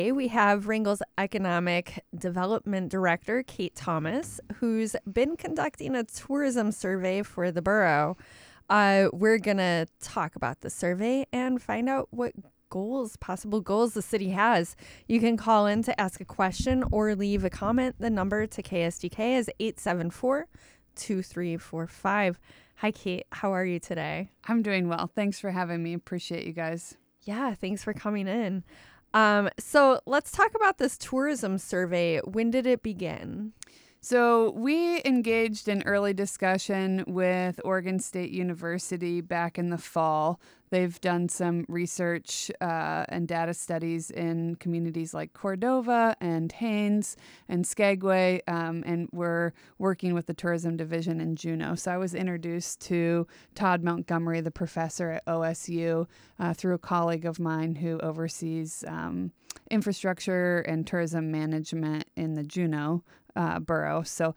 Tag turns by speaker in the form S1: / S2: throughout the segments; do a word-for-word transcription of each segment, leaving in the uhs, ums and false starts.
S1: Today we have Wrangell's Economic Development Director, Kate Thomas, who's been conducting a tourism survey for the borough. Uh, we're going to talk about the survey and find out what goals, possible goals the city has. You can call in to ask a question or leave a comment. The number to K S D K is eight seven four, two three four five. Hi, Kate. How are you today?
S2: I'm doing well. Thanks for having me. Appreciate you guys.
S1: Yeah, thanks for coming in. Um, so let's talk about this tourism survey. When did it begin?
S2: So we engaged in early discussion with Oregon State University back in the fall. They've done some research uh, and data studies in communities like Cordova and Haines and Skagway, um, and we're working with the tourism division in Juneau. So I was introduced to Todd Montgomery, the professor at O S U, uh, through a colleague of mine who oversees um, infrastructure and tourism management in the Juneau uh, borough. So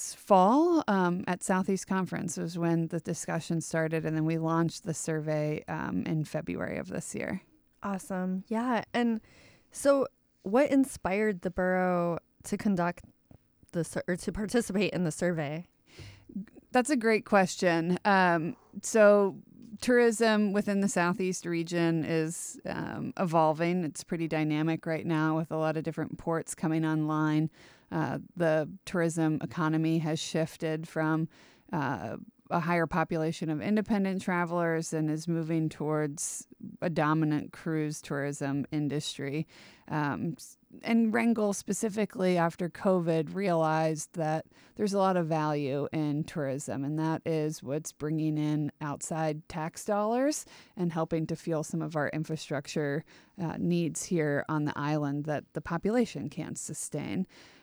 S2: fall um, at Southeast Conference was when the discussion started, and then we launched the survey um, in February of this year.
S1: Awesome. Yeah. And so what inspired the borough to conduct the sur- or to participate in the survey?
S2: That's a great question. Um, so tourism within the Southeast region is um, evolving. It's pretty dynamic right now with a lot of different ports coming online. Uh, the tourism economy has shifted from uh, a higher population of independent travelers and is moving towards a dominant cruise tourism industry. Um, and Wrangell specifically after COVID realized that there's a lot of value in tourism, and that is what's bringing in outside tax dollars and helping to fuel some of our infrastructure uh, needs here on the island that the population can't sustain.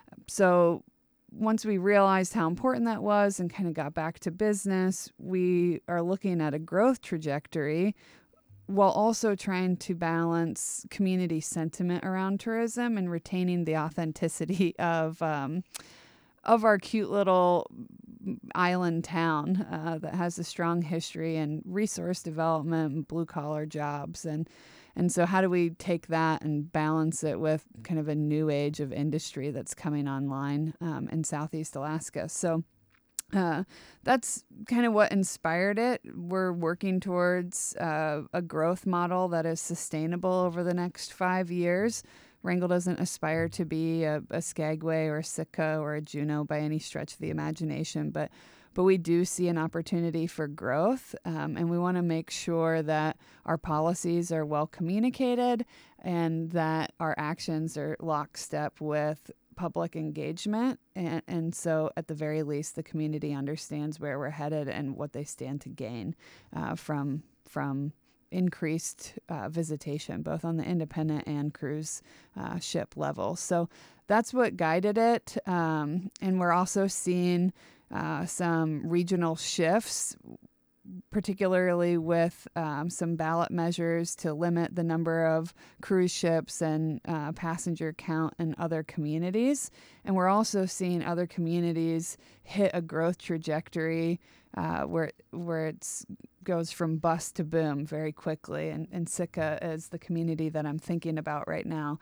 S2: So once we realized how important that was and kind of got back to business, we are looking at a growth trajectory while also trying to balance community sentiment around tourism and retaining the authenticity of um, of our cute little island town uh, that has a strong history and resource development and blue-collar jobs. And And so how do we take that and balance it with kind of a new age of industry that's coming online um, in Southeast Alaska? So uh, that's kind of what inspired it. We're working towards uh, a growth model that is sustainable over the next five years. Wrangell doesn't aspire to be a, a Skagway or a Sitka or a Juneau by any stretch of the imagination, but But we do see an opportunity for growth, um, and we want to make sure that our policies are well communicated and that our actions are lockstep with public engagement. And, and so at the very least, the community understands where we're headed and what they stand to gain uh, from from increased uh, visitation, both on the independent and cruise uh, ship level. So that's what guided it. Um, and we're also seeing Uh, some regional shifts, particularly with um, some ballot measures to limit the number of cruise ships and uh, passenger count in other communities. And we're also seeing other communities hit a growth trajectory uh, where where it goes from bust to boom very quickly. And, and Sitka is the community that I'm thinking about right now.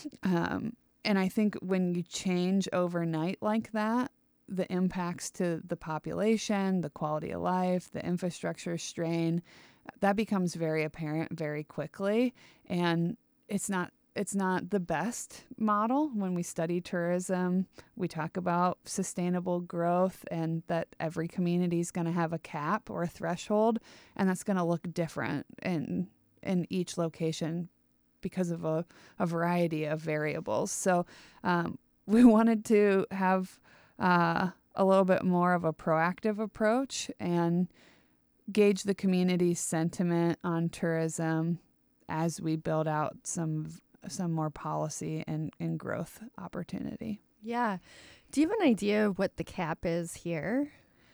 S2: Um, and I think when you change overnight like that, the impacts to the population, the quality of life, the infrastructure strain, that becomes very apparent very quickly. And it's not it's not the best model. When we study tourism, we talk about sustainable growth and that every community is going to have a cap or a threshold, and that's going to look different in in each location because of a, a variety of variables. So um, we wanted to have Uh, a little bit more of a proactive approach and gauge the community's sentiment on tourism as we build out some some more policy and, and growth opportunity.
S1: Yeah. Do you have an idea of what the cap is here?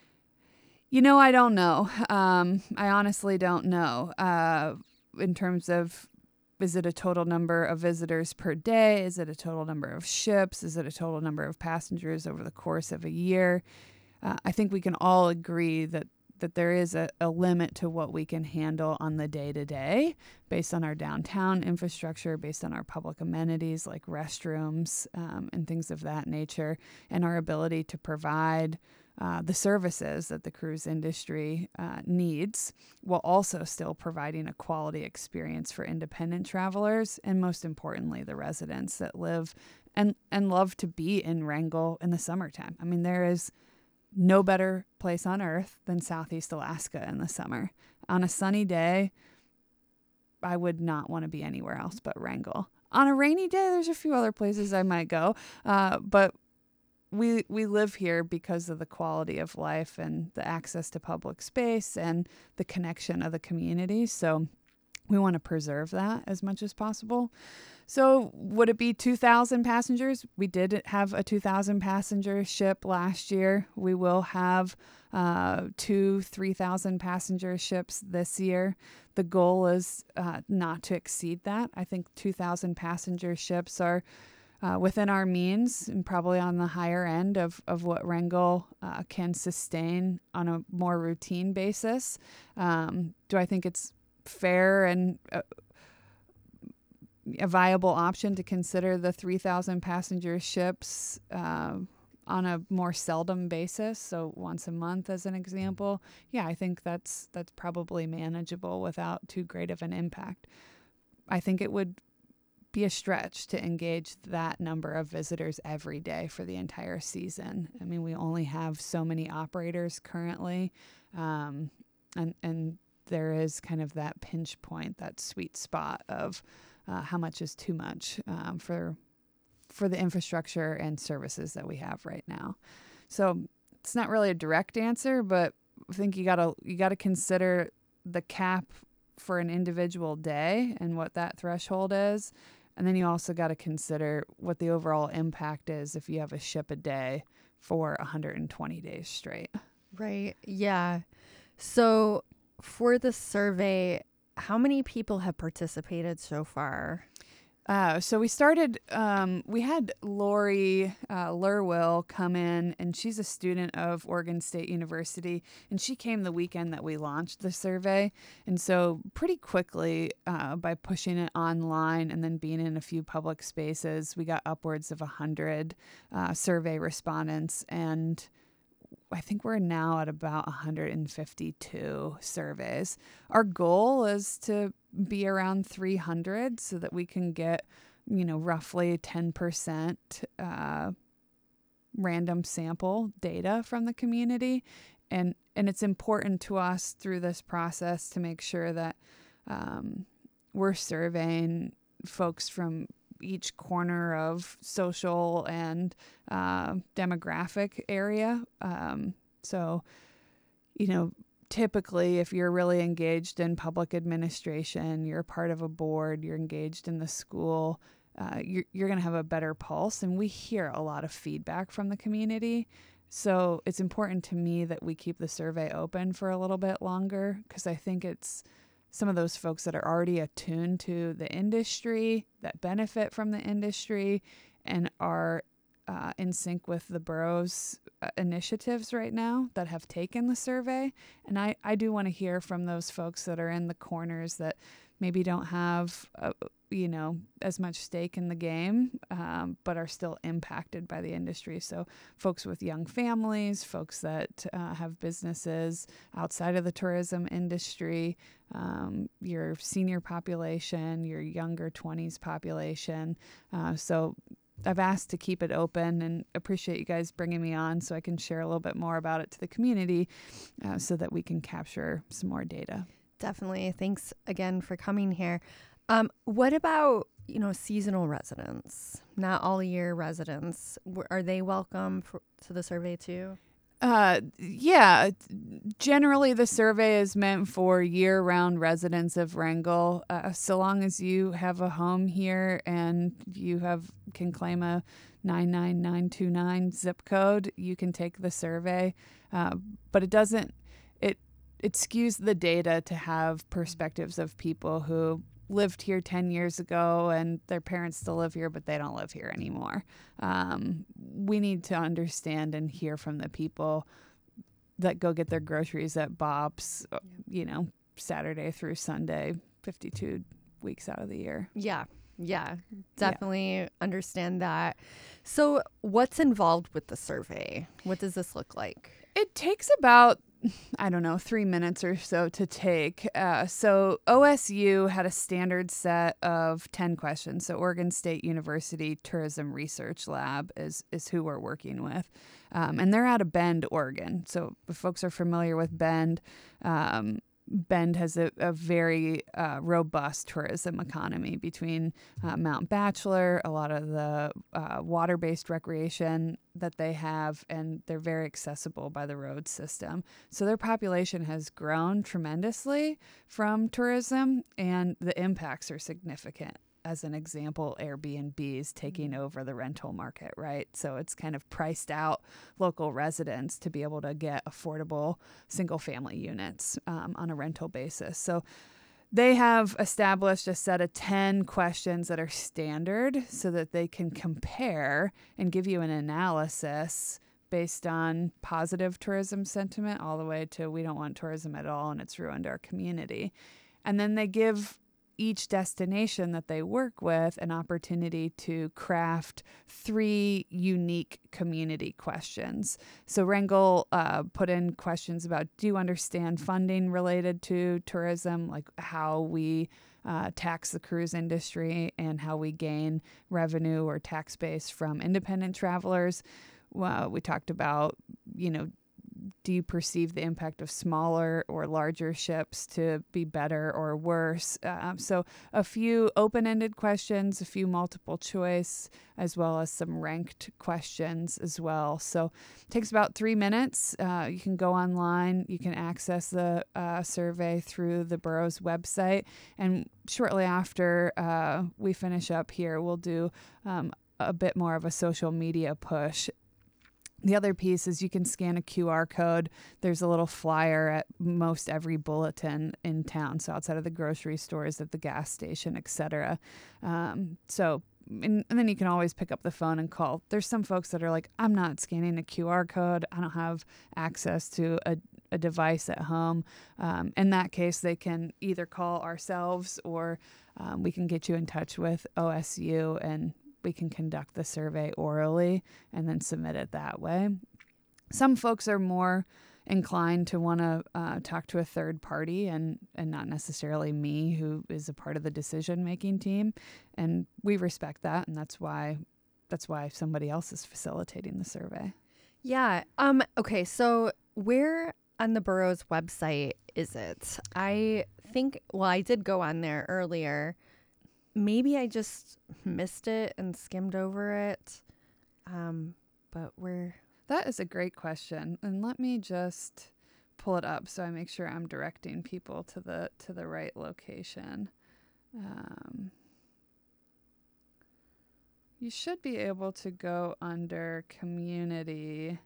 S2: You know, I don't know. Um, I honestly don't know. Uh, in terms of, is it a total number of visitors per day? Is it a total number of ships? Is it a total number of passengers over the course of a year? Uh, I think we can all agree that that there is a, a limit to what we can handle on the day-to-day based on our downtown infrastructure, based on our public amenities like restrooms um, and things of that nature, and our ability to provide uh, the services that the cruise industry uh, needs, while also still providing a quality experience for independent travelers and, most importantly, the residents that live and, and love to be in Wrangell in the summertime. I mean, there is no better place on earth than Southeast Alaska in the summer. On a sunny day, I would not want to be anywhere else but Wrangell. On a rainy day, there's a few other places I might go, uh, but we we live here because of the quality of life and the access to public space and the connection of the community. So we want to preserve that as much as possible. So would it be two thousand passengers? We did have a two thousand passenger ship last year. We will have uh, two three thousand passenger ships this year. The goal is uh, not to exceed that. I think two thousand passenger ships are uh, within our means and probably on the higher end of, of what Wrangell uh, can sustain on a more routine basis. Um, do I think it's fair and uh, a viable option to consider the three thousand passenger ships uh, on a more seldom basis, so once a month as an example? Yeah, I think that's that's probably manageable without too great of an impact. I think it would be a stretch to engage that number of visitors every day for the entire season. I mean, we only have so many operators currently, um, and and there is kind of that pinch point, that sweet spot of uh, how much is too much um, for for the infrastructure and services that we have right now. So it's not really a direct answer, but I think you gotta you gotta consider the cap for an individual day and what that threshold is, and then you also got to consider what the overall impact is if you have a ship a day for one hundred twenty days straight.
S1: Right. Yeah. So for the survey, how many people have participated so far?
S2: Uh, so we started, um, we had Lori uh, Lurwill come in, and she's a student of Oregon State University, and she came the weekend that we launched the survey. And so pretty quickly, uh, by pushing it online and then being in a few public spaces, we got upwards of one hundred uh, survey respondents, and I think we're now at about one hundred fifty-two surveys. Our goal is to be around three hundred so that we can get, you know, roughly ten percent uh, random sample data from the community. And, and it's important to us through this process to make sure that um, we're surveying folks from each corner of social and uh, demographic area. Um, so, you know, typically if you're really engaged in public administration, you're a part of a board, you're engaged in the school, uh, you're, you're going to have a better pulse. And we hear a lot of feedback from the community. So it's important to me that we keep the survey open for a little bit longer, because I think it's some of those folks that are already attuned to the industry, that benefit from the industry, and are uh, in sync with the borough's uh, initiatives right now that have taken the survey. And I, I do want to hear from those folks that are in the corners that maybe don't have, uh, you know, as much stake in the game, um, but are still impacted by the industry. So folks with young families, folks that uh, have businesses outside of the tourism industry, um, your senior population, your younger twenties population. Uh, so I've asked to keep it open, and appreciate you guys bringing me on so I can share a little bit more about it to the community uh, so that we can capture some more data.
S1: Definitely. Thanks again for coming here. Um, what about, you know, seasonal residents, not all year residents? W- Are they welcome for, to the survey too?
S2: Uh, yeah, generally the survey is meant for year-round residents of Wrangell. Uh, so long as you have a home here and you have can claim a nine nine nine two nine zip code, you can take the survey. Uh, but it doesn't, it it skews the data to have perspectives of people who lived here ten years ago and their parents still live here, but they don't live here anymore. Um, we need to understand and hear from the people that go get their groceries at Bob's, uh, you know, Saturday through Sunday, fifty-two weeks out of the year.
S1: Yeah. Yeah, definitely yeah. understand that. So what's involved with the survey? What does this look like?
S2: It takes about, I don't know, three minutes or so to take. Uh, so O S U had a standard set of ten questions. So Oregon State University Tourism Research Lab is, is who we're working with. Um, and they're out of Bend, Oregon. So if folks are familiar with Bend, um, Bend has a, a very uh, robust tourism economy between uh, Mount Bachelor, a lot of the uh, water-based recreation that they have, and they're very accessible by the road system. So their population has grown tremendously from tourism, and the impacts are significant. As an example, Airbnbs taking over the rental market, right? So it's kind of priced out local residents to be able to get affordable single family units um, on a rental basis. So they have established a set of ten questions that are standard so that they can compare and give you an analysis based on positive tourism sentiment all the way to we don't want tourism at all and it's ruined our community. And then they give each destination that they work with an opportunity to craft three unique community questions. So Wrangell uh, put in questions about, do you understand funding related to tourism, like how we uh, tax the cruise industry and how we gain revenue or tax base from independent travelers? Well, we talked about, you know, do you perceive the impact of smaller or larger ships to be better or worse? Uh, so a few open-ended questions, a few multiple choice, as well as some ranked questions as well. So it takes about three minutes. Uh, you can go online. You can access the uh, survey through the borough's website. And shortly after uh, we finish up here, we'll do um, a bit more of a social media push. The other piece is you can scan a Q R code. There's a little flyer at most every bulletin in town, so outside of the grocery stores, at the gas station, et cetera. Um, so, and, and then you can always pick up the phone and call. There's some folks that are like, I'm not scanning a Q R code. I don't have access to a, a device at home. Um, in that case, they can either call ourselves or um, we can get you in touch with O S U and we can conduct the survey orally and then submit it that way. Some folks are more inclined to want to uh, talk to a third party and, and not necessarily me, who is a part of the decision-making team. And we respect that. And that's why that's why somebody else is facilitating the survey.
S1: Yeah. Um. Okay. So where on the borough's website is it? I think, well, I did go on there earlier. Maybe I just missed it and skimmed over it. Um, but we're...
S2: That is a great question. And let me just pull it up so I make sure I'm directing people to the to the right location. Um, you should be able to go under community.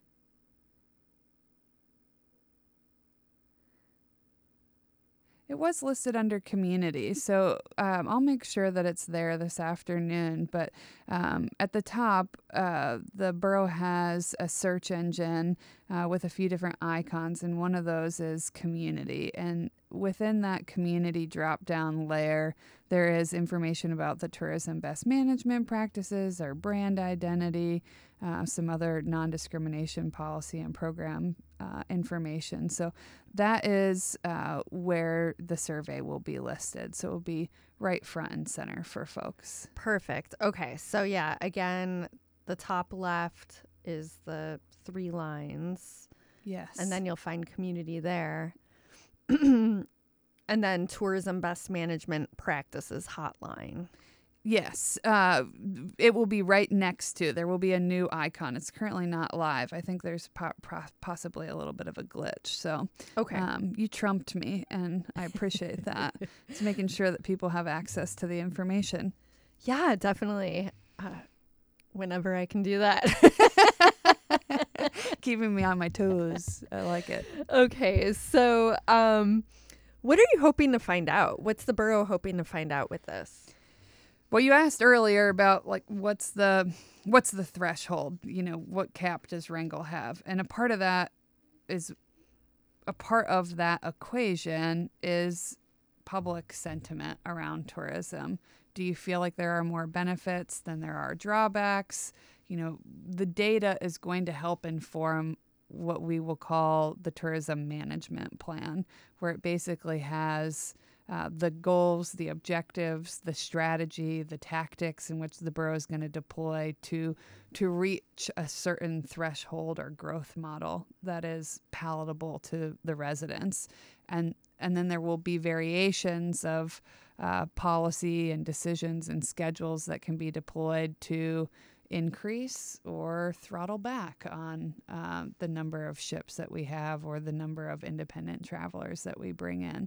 S2: It was listed under community, so um, I'll make sure that it's there this afternoon. But um, at the top, uh, the borough has a search engine uh, with a few different icons, and one of those is community. And within that community drop-down layer, there is information about the tourism best management practices, our brand identity, uh, some other non-discrimination policy and program uh, information. So that is uh, where the survey will be listed. So it will be right front and center for folks.
S1: Perfect. Okay. So yeah, again, the top left is the three lines.
S2: Yes.
S1: And then you'll find community there. And then tourism best management practices hotline.
S2: Yes, uh, it will be right next to. There will be a new icon. It's currently not live. I think there's po- po- possibly a little bit of a glitch. So,
S1: okay,
S2: um, you trumped me, and I appreciate that. It's making sure that people have access to the information.
S1: Yeah, definitely. Uh, whenever I can do that.
S2: Keeping me on my toes. I like it.
S1: Okay, so um, what are you hoping to find out? What's the borough hoping to find out with this?
S2: Well, you asked earlier about like what's the what's the threshold? You know, what cap does Wrangell have? And a part of that is a part of that equation is public sentiment around tourism. Do you feel like there are more benefits than there are drawbacks? You know, the data is going to help inform what we will call the tourism management plan, where it basically has uh, the goals, the objectives, the strategy, the tactics in which the borough is going to deploy to to reach a certain threshold or growth model that is palatable to the residents. And and then there will be variations of uh, policy and decisions and schedules that can be deployed to increase or throttle back on uh, the number of ships that we have or the number of independent travelers that we bring in.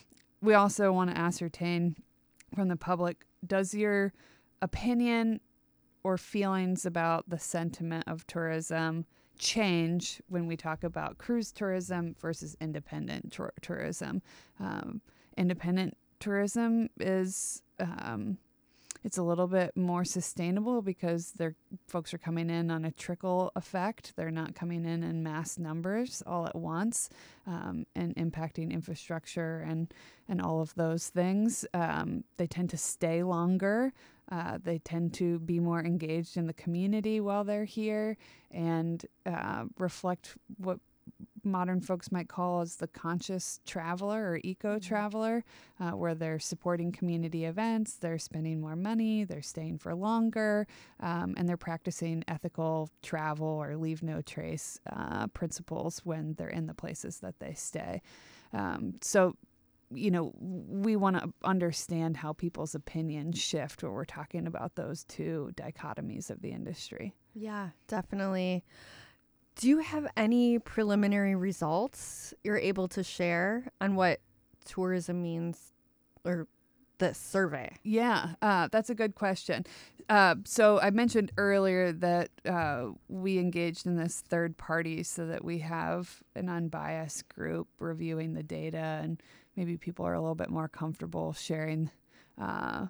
S2: We also want to ascertain from the public, does your opinion or feelings about the sentiment of tourism change when we talk about cruise tourism versus independent tour- tourism? Um, independent tourism is um, it's a little bit more sustainable because they're folks are coming in on a trickle effect. They're not coming in in mass numbers all at once um, and impacting infrastructure and and all of those things. Um, they tend to stay longer. Uh, they tend to be more engaged in the community while they're here and uh, reflect what modern folks might call as the conscious traveler or eco-traveler, uh, where they're supporting community events, they're spending more money, they're staying for longer, um, and they're practicing ethical travel or leave no trace uh, principles when they're in the places that they stay. Um, so you know, we want to understand how people's opinions shift when we're talking about those two dichotomies of the industry.
S1: Yeah, definitely. Do you have any preliminary results you're able to share on what tourism means or this survey?
S2: Yeah, uh, that's a good question. Uh, so I mentioned earlier that uh, we engaged in this third party so that we have an unbiased group reviewing the data, and maybe people are a little bit more comfortable sharing, uh,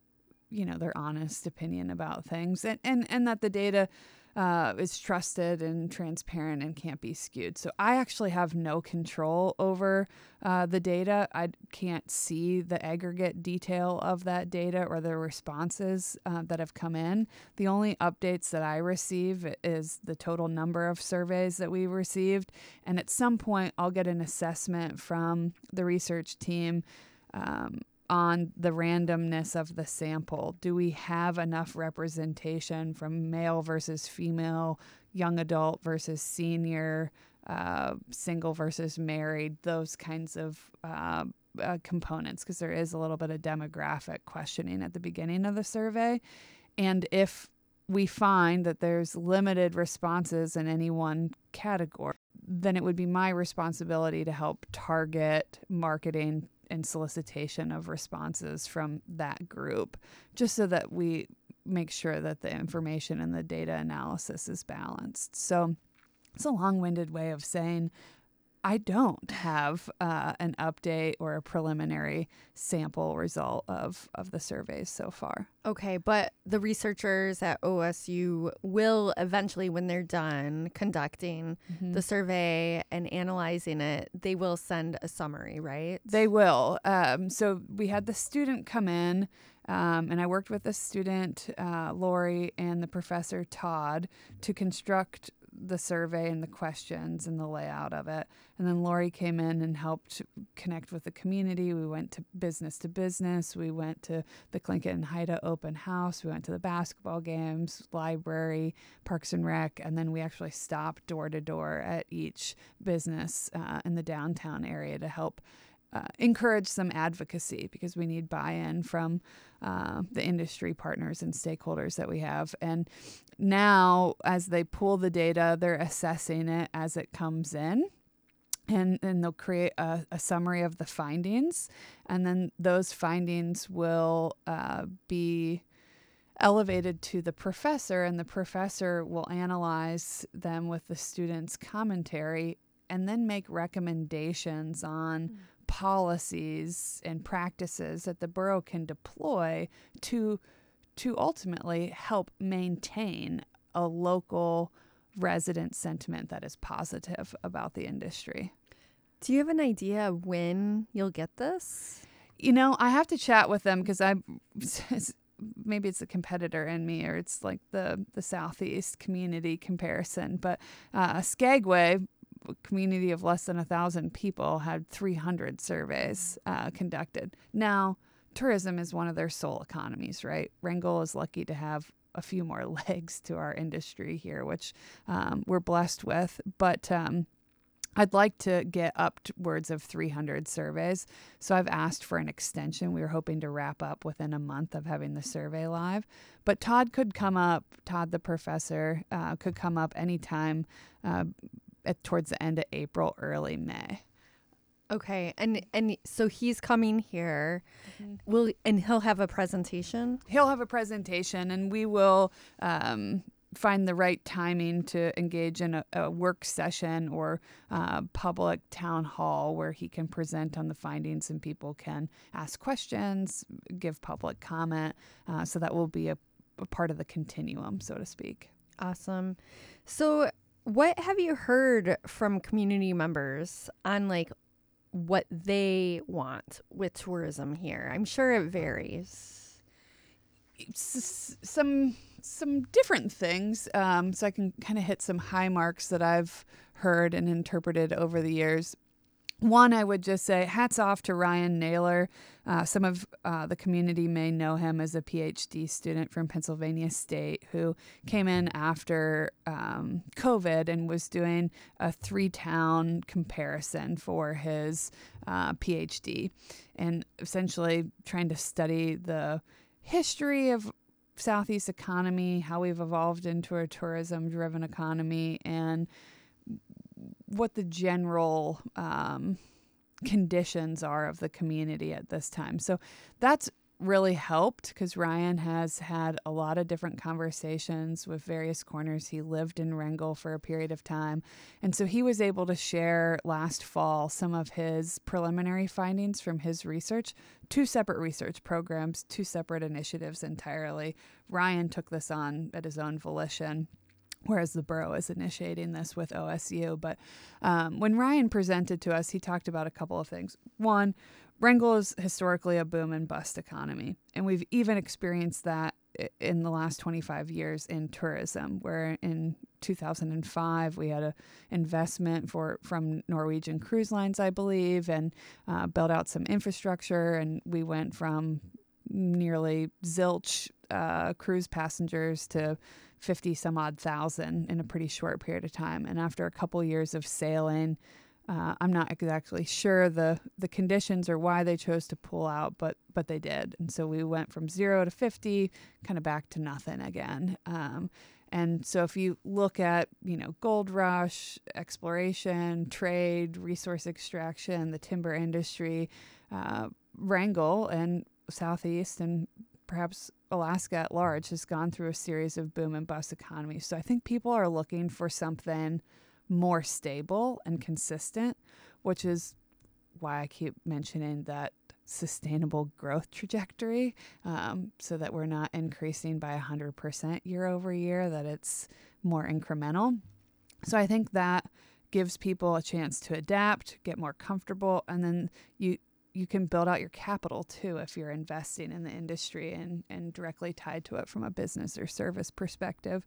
S2: you know, their honest opinion about things, and and, and that the data Uh, is trusted and transparent and can't be skewed. So I actually have no control over uh, the data. I can't see the aggregate detail of that data or the responses uh, that have come in. The only updates that I receive is the total number of surveys that we received. And at some point, I'll get an assessment from the research team um, on the randomness of the sample. Do we have enough representation from male versus female, young adult versus senior, uh, single versus married, those kinds of uh, uh, components, because there is a little bit of demographic questioning at the beginning of the survey. And if we find that there's limited responses in any one category, then it would be my responsibility to help target marketing and solicitation of responses from that group, just so that we make sure that the information and the data analysis is balanced. So it's a long-winded way of saying I don't have uh, an update or a preliminary sample result of, of the surveys so far.
S1: Okay, but the researchers at O S U will eventually, when they're done conducting mm-hmm. the survey and analyzing it, they will send a summary, right?
S2: They will. Um, so we had the student come in, um, and I worked with the student, uh, Lori, and the professor, Todd, to construct the survey and the questions and the layout of it. And then Lori came in and helped connect with the community. We went to business to business. We went to the Tlingit and Haida open house. We went to the basketball games, library, Parks and Rec. And then we actually stopped door to door at each business uh, in the downtown area to help Uh, encourage some advocacy, because we need buy-in from uh, the industry partners and stakeholders that we have. And now, as they pull the data, they're assessing it as it comes in. And, and they'll create a, a summary of the findings. And then those findings will uh, be elevated to the professor, and the professor will analyze them with the student's commentary and then make recommendations on mm. policies and practices that the borough can deploy to to ultimately help maintain a local resident sentiment that is positive about the industry.
S1: Do you have an idea of when you'll get this?
S2: You know, I have to chat with them because I maybe it's a competitor in me, or it's like the the Southeast community comparison. But uh, Skagway, a community of less than a thousand people, had three hundred surveys uh, conducted. Now, tourism is one of their sole economies, right? Wrangell is lucky to have a few more legs to our industry here, which um, we're blessed with. But um, I'd like to get upwards of three hundred surveys. So I've asked for an extension. We were hoping to wrap up within a month of having the survey live. But Todd could come up, Todd the professor, uh, could come up anytime uh, at, towards the end of April, early May.
S1: Okay, and and so he's coming here. Mm-hmm. Will and he'll have a presentation?
S2: He'll have a presentation, and we will um, find the right timing to engage in a, a work session or uh, public town hall where he can present on the findings and people can ask questions, give public comment. Uh, so that will be a, a part of the continuum, so to speak.
S1: Awesome. So what have you heard from community members on like what they want with tourism here? I'm sure it varies.
S2: S- some some different things. Um, so I can kind of hit some high marks that I've heard and interpreted over the years. One, I would just say hats off to Ryan Naylor. Uh, some of uh, the community may know him as a P H D student from Pennsylvania State who came in after um, COVID and was doing a three-town comparison for his uh, P H D, and essentially trying to study the history of Southeast economy, how we've evolved into a tourism-driven economy, and what the general um, conditions are of the community at this time. So that's really helped because Ryan has had a lot of different conversations with various corners. He lived in Wrangell for a period of time. And so he was able to share last fall some of his preliminary findings from his research, two separate research programs, two separate initiatives entirely. Ryan took this on at his own volition, whereas the borough is initiating this with O S U. But um, when Ryan presented to us, he talked about a couple of things. One, Wrangell is historically a boom and bust economy, and we've even experienced that in the last twenty-five years in tourism, where in two thousand five we had an investment for from Norwegian Cruise Lines, I believe, and uh, built out some infrastructure, and we went from nearly zilch uh, cruise passengers to fifty some odd thousand in a pretty short period of time. And after a couple years of sailing, uh, I'm not exactly sure the, the conditions or why they chose to pull out, but but they did. And so we went from zero to fifty, kind of back to nothing again. Um, and so if you look at, you know, gold rush, exploration, trade, resource extraction, the timber industry, uh, Wrangell and Southeast and perhaps Alaska at large has gone through a series of boom and bust economies. So I think people are looking for something more stable and consistent, which is why I keep mentioning that sustainable growth trajectory, um, so that we're not increasing by one hundred percent year over year, that it's more incremental. So I think that gives people a chance to adapt, get more comfortable, and then you you can build out your capital too if you're investing in the industry and, and directly tied to it from a business or service perspective.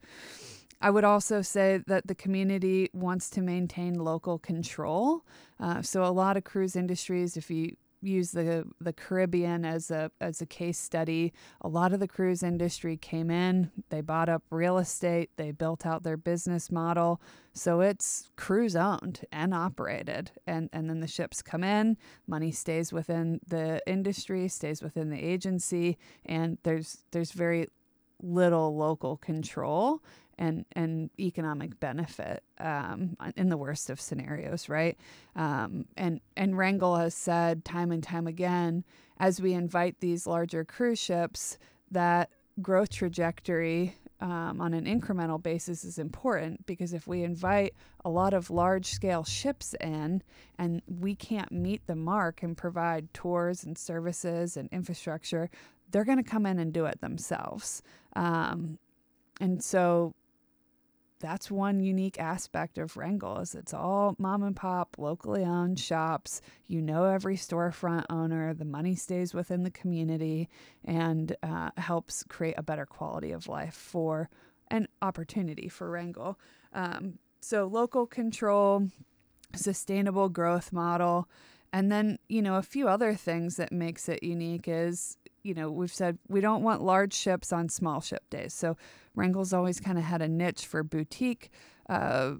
S2: I would also say that the community wants to maintain local control. Uh, so a lot of cruise industries, if you use the the Caribbean as a as a case study, a lot of the cruise industry came in, they bought up real estate, they built out their business model, so it's cruise owned and operated, and and then the ships come in, money stays within the industry, stays within the agency, and there's there's very little local control and and economic benefit um, in the worst of scenarios, right? Um, and and Wrangell has said time and time again, as we invite these larger cruise ships, that growth trajectory um, on an incremental basis is important, because if we invite a lot of large-scale ships in and we can't meet the mark and provide tours and services and infrastructure, they're going to come in and do it themselves. Um, and so that's one unique aspect of Wrangell is it's all mom and pop, locally owned shops. You know every storefront owner. The money stays within the community and uh, helps create a better quality of life for an opportunity for Wrangell. Um, so local control, sustainable growth model, and then, you know, a few other things that makes it unique is, you know, we've said we don't want large ships on small ship days. So Wrangell's always kind of had a niche for boutique uh,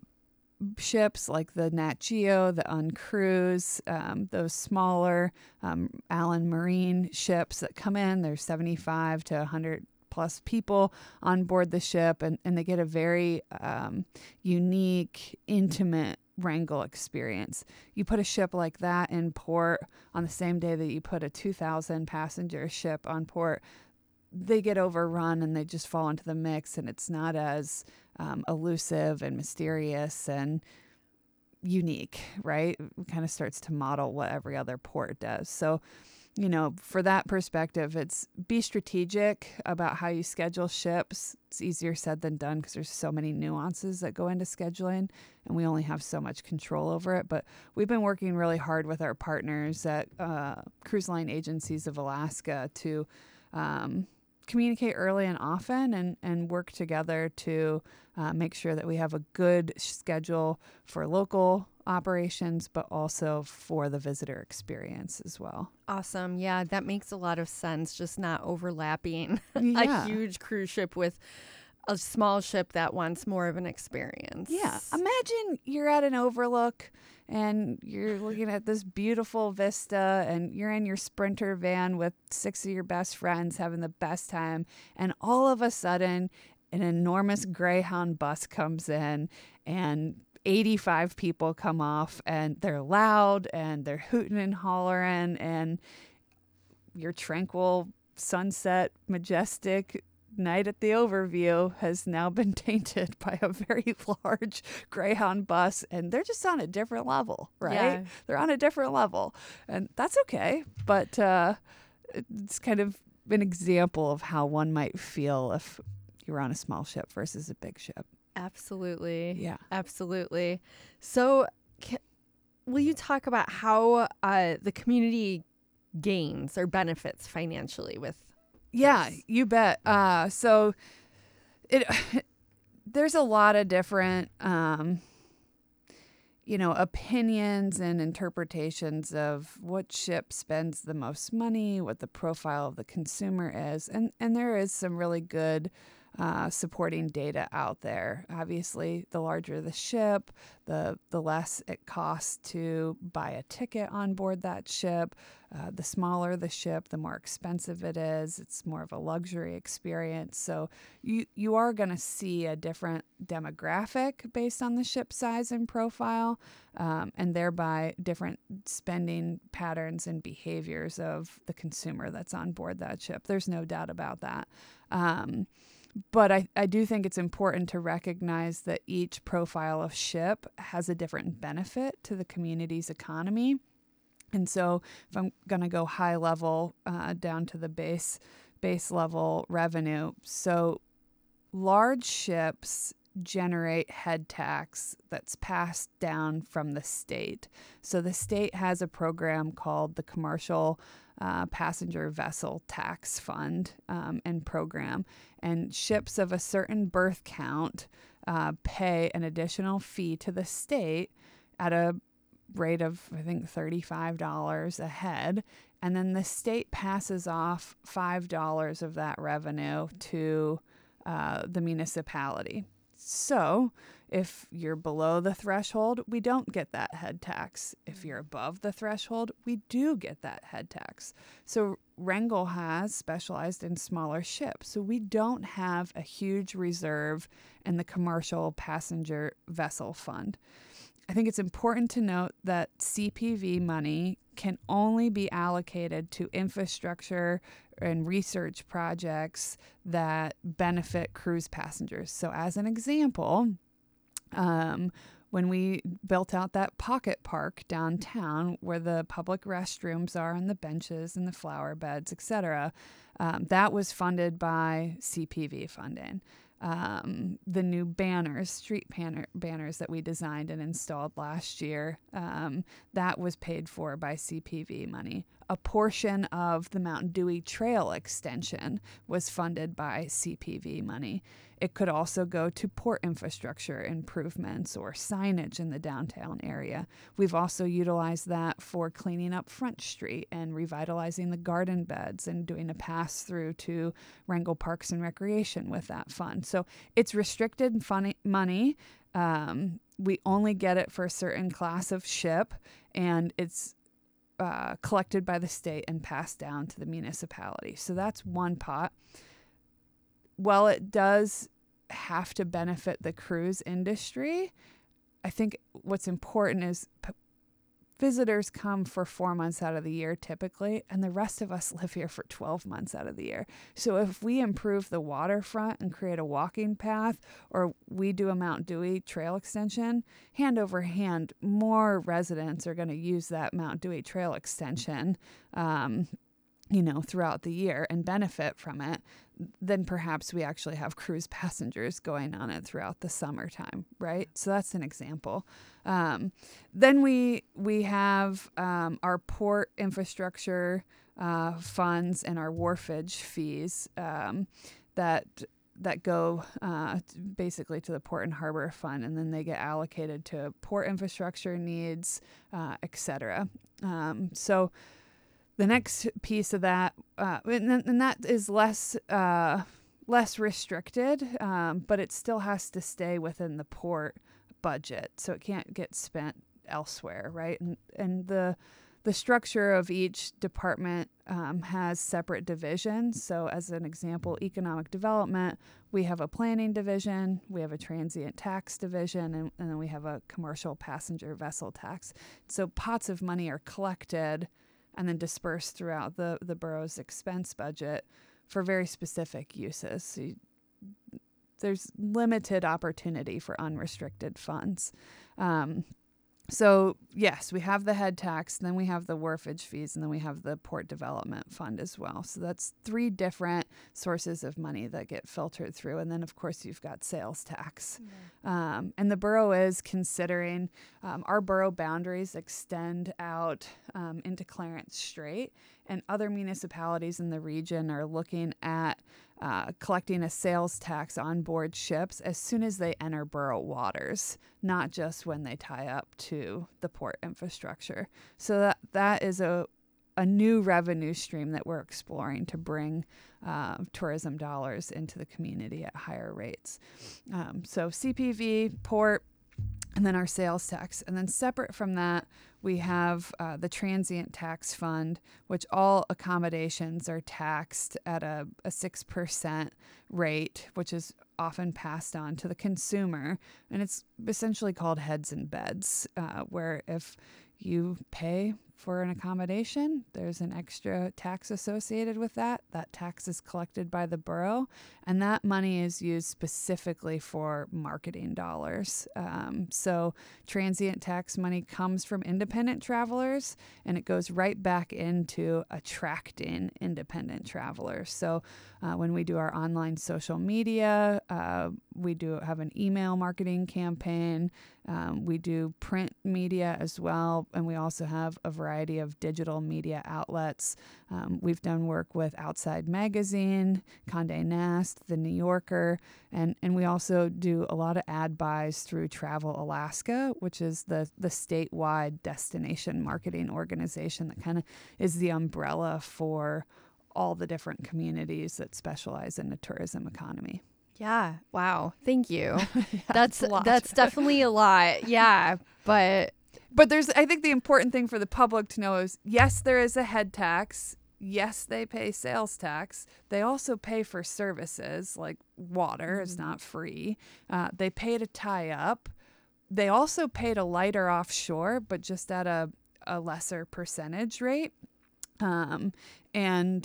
S2: ships like the Nat Geo, the Uncruise, um, those smaller um, Allen Marine ships that come in. There's seventy-five to one hundred plus people on board the ship, and, and they get a very um, unique, intimate Wrangell experience. You put a ship like that in port on the same day that you put a two thousand passenger ship on port, they get overrun and they just fall into the mix, and it's not as um, elusive and mysterious and unique, right? It kind of starts to model what every other port does. So, you know, for that perspective, it's be strategic about how you schedule ships. It's easier said than done because there's so many nuances that go into scheduling, and we only have so much control over it. But we've been working really hard with our partners at uh, Cruise Line Agencies of Alaska to um, communicate early and often and, and work together to uh, make sure that we have a good schedule for local operations, but also for the visitor experience as well.
S1: Awesome. Yeah, that makes a lot of sense. Just not overlapping
S2: Yeah.
S1: a huge cruise ship with a small ship that wants more of an experience.
S2: Yeah. Imagine you're at an overlook and you're looking at this beautiful vista and you're in your Sprinter van with six of your best friends having the best time. And all of a sudden, an enormous Greyhound bus comes in and eighty-five people come off and they're loud and they're hooting and hollering, and your tranquil sunset, majestic night at the Overview has now been tainted by a very large Greyhound bus, and they're just on a different level, right?
S1: Yeah.
S2: They're on a different level, and that's okay. But uh, it's kind of an example of how one might feel if you're on a small ship versus a big ship.
S1: Absolutely.
S2: Yeah.
S1: Absolutely. So, ca- will you talk about how uh, the community gains or benefits financially with?
S2: Yeah,
S1: this?
S2: you bet. Uh, so it there's a lot of different, um, you know, opinions and interpretations of what ship spends the most money, what the profile of the consumer is, and and there is some really good uh, supporting data out there. Obviously, the larger the ship, the the less it costs to buy a ticket on board that ship. Uh, the smaller the ship, the more expensive it is. It's more of a luxury experience. So you you are going to see a different demographic based on the ship size and profile, um, and thereby different spending patterns and behaviors of the consumer that's on board that ship. There's no doubt about that. Um, But I, I do think it's important to recognize that each profile of ship has a different benefit to the community's economy. And so if I'm going to go high level uh, down to the base base level revenue, so large ships generate head tax that's passed down from the state. So the state has a program called the Commercial uh, Passenger Vessel Tax Fund um, and program. And ships of a certain berth count uh, pay an additional fee to the state at a rate of, I think, thirty-five dollars a head. And then the state passes off five dollars of that revenue to uh, the municipality. So if you're below the threshold, we don't get that head tax. If you're above the threshold, we do get that head tax. So Wrangell has specialized in smaller ships. So we don't have a huge reserve in the Commercial Passenger Vessel Fund. I think it's important to note that C P V money can only be allocated to infrastructure and research projects that benefit cruise passengers. So as an example, um, when we built out that pocket park downtown where the public restrooms are and the benches and the flower beds, et cetera, um, that was funded by C P V funding. um, the new banners, street banner, banners that we designed and installed last year. Um, that was paid for by C P V money. A portion of the Mountain Dewey Trail extension was funded by C P V money. It could also go to port infrastructure improvements or signage in the downtown area. We've also utilized that for cleaning up Front Street and revitalizing the garden beds and doing a pass through to Wrangell Parks and Recreation with that fund. So it's restricted funny money. Um, we only get it for a certain class of ship, and it's uh, collected by the state and passed down to the municipality. So that's one pot. While it does have to benefit the cruise industry, I think what's important is p- visitors come for four months out of the year typically, and the rest of us live here for twelve months out of the year. So if we improve the waterfront and create a walking path, or we do a Mount Dewey trail extension, hand over hand, more residents are going to use that Mount Dewey trail extension um, you know, throughout the year and benefit from it, then perhaps we actually have cruise passengers going on it throughout the summertime, right? So that's an example. Um, then we we have um, our port infrastructure uh, funds and our wharfage fees um, that that go uh, basically to the Port and Harbor Fund, and then they get allocated to port infrastructure needs, uh, et cetera. Um, so the next piece of that, uh, and, and that is less uh, less restricted, um, but it still has to stay within the port budget, so it can't get spent elsewhere, right? And and the the structure of each department um, has separate divisions. So, as an example, economic development, we have a planning division, we have a transient tax division, and, and then we have a commercial passenger vessel tax. So, pots of money are collected and then dispersed throughout the, the borough's expense budget for very specific uses. So you, there's limited opportunity for unrestricted funds. Um, so yes, we have the head tax, then we have the wharfage fees, and then we have the port development fund as well. So that's three different sources of money that get filtered through. And then of course you've got sales tax. Mm-hmm. Um, and the borough is considering, um, our borough boundaries extend out um, into Clarence Strait, and other municipalities in the region are looking at Uh, collecting a sales tax on board ships as soon as they enter borough waters, not just when they tie up to the port infrastructure. So that that is a a new revenue stream that we're exploring to bring uh, tourism dollars into the community at higher rates. Um, so C P V, port, and then our sales tax. And then separate from that, we have uh, the transient tax fund, which all accommodations are taxed at a, a six percent rate, which is often passed on to the consumer. And it's essentially called heads and beds, uh, where if you pay for an accommodation, there's an extra tax associated with that. That tax is collected by the borough, and that money is used specifically for marketing dollars. Um, so transient tax money comes from independent travelers, and it goes right back into attracting independent travelers. So uh, when we do our online social media, uh, we do have an email marketing campaign. Um, we do print media as well, and we also have a variety of digital media outlets. Um, we've done work with Outside Magazine, Condé Nast, The New Yorker, and, and we also do a lot of ad buys through Travel Alaska, which is the, the statewide destination marketing organization that kind of is the umbrella for all the different communities that specialize in the tourism economy.
S1: Yeah. Wow. Thank you.
S2: Yeah,
S1: that's that's definitely a lot. Yeah. But
S2: but there's I think the important thing for the public to know is, yes, there is a head tax. Yes, they pay sales tax. They also pay for services like water. Mm-hmm. It's not free. Uh, they pay to tie up. They also pay to lighter offshore, but just at a, a lesser percentage rate. Um, and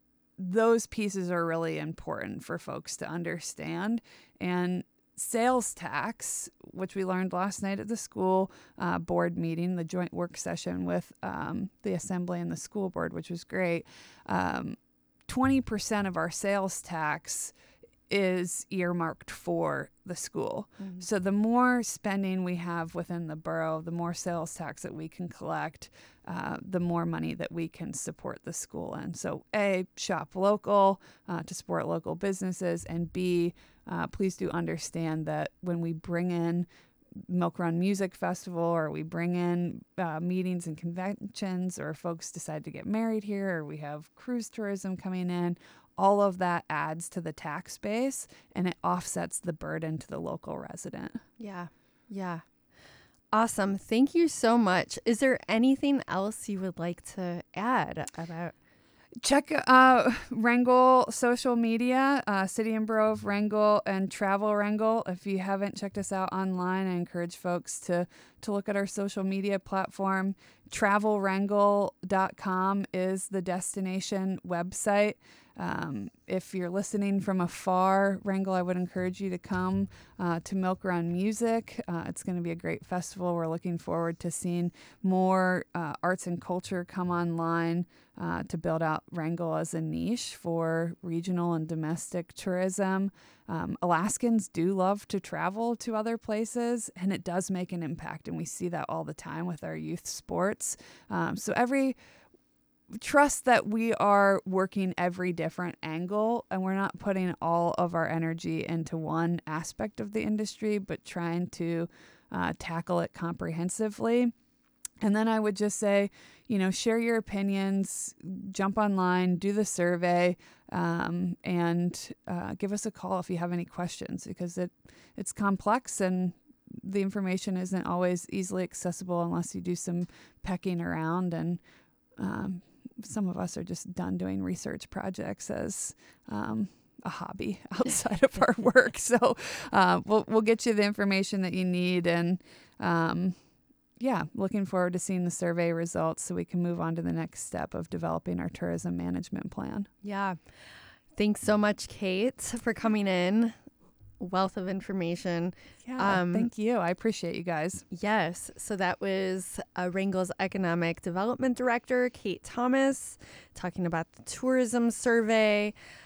S2: those pieces are really important for folks to understand. And sales tax, which we learned last night at the school uh, board meeting, the joint work session with um, the assembly and the school board, which was great. Um, twenty percent of our sales tax is earmarked for the school.
S1: Mm-hmm.
S2: So the more spending we have within the borough, the more sales tax that we can collect, uh, the more money that we can support the school in. So A, shop local uh, to support local businesses, and B, uh, please do understand that when we bring in Milk Run Music Festival, or we bring in uh, meetings and conventions, or folks decide to get married here, or we have cruise tourism coming in, all of that adds to the tax base and it offsets the burden to the local resident.
S1: Yeah. Yeah. Awesome. Thank you so much. Is there anything else you would like to add about?
S2: Check uh, Wrangell social media, uh, City and Borough of Wrangell and Travel Wrangell. If you haven't checked us out online, I encourage folks to, to look at our social media platform. travel wrangell dot com is the destination website. Um, if you're listening from afar, Wrangell, I would encourage you to come uh, to Milk Run Music. Uh, it's going to be a great festival. We're looking forward to seeing more uh, arts and culture come online uh, to build out Wrangell as a niche for regional and domestic tourism. Um, Alaskans do love to travel to other places, and it does make an impact, and we see that all the time with our youth sports. Um, so every trust that we are working every different angle, and we're not putting all of our energy into one aspect of the industry, but trying to uh, tackle it comprehensively. And then I would just say, you know, share your opinions, jump online, do the survey, um, and uh, give us a call if you have any questions, because it it's complex and the information isn't always easily accessible unless you do some pecking around. And um, some of us are just done doing research projects as um, a hobby outside of our work. So uh, we'll we'll get you the information that you need, and um, yeah, looking forward to seeing the survey results so we can move on to the next step of developing our tourism management plan.
S1: Yeah. Thanks so much, Kate, for coming in. Wealth of information.
S2: Yeah,
S1: Um,
S2: thank you. I appreciate you guys.
S1: Yes. So that was uh, Wrangell's Economic Development Director, Kate Thomas, talking about the tourism survey.